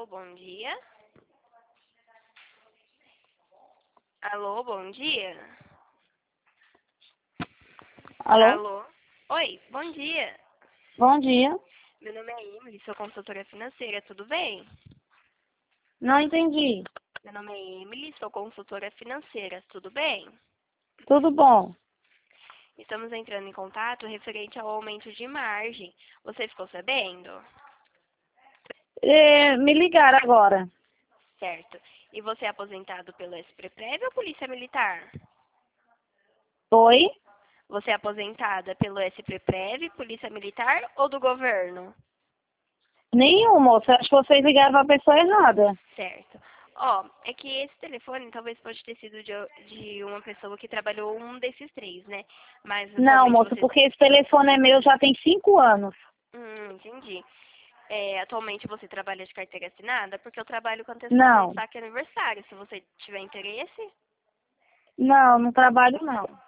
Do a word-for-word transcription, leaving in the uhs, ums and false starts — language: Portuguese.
Alô, bom dia. Alô, bom dia. Alô? Alô. Oi, bom dia. Bom dia. Meu nome é Emily, sou consultora financeira, tudo bem? Não entendi. Meu nome é Emily, sou consultora financeira, tudo bem? Tudo bom? Estamos entrando em contato referente ao aumento de margem. Você ficou sabendo? É, me ligaram agora. Certo. E você é aposentado pelo S P P R E V ou Polícia Militar? Oi? Você é aposentada pelo S P P R E V, Polícia Militar ou do governo? Nenhum, moça. Acho que vocês ligaram para a pessoa errada. Certo. Ó, é que esse telefone talvez pode ter sido de, de uma pessoa que trabalhou um desses três, né? Mas Não, atualmente moça, você... porque esse telefone é meu já tem cinco anos. Hum, entendi. É, atualmente você trabalha de carteira assinada? Porque eu trabalho com antecipação de Não. saque e aniversário. Se você tiver interesse... Não, não trabalho não.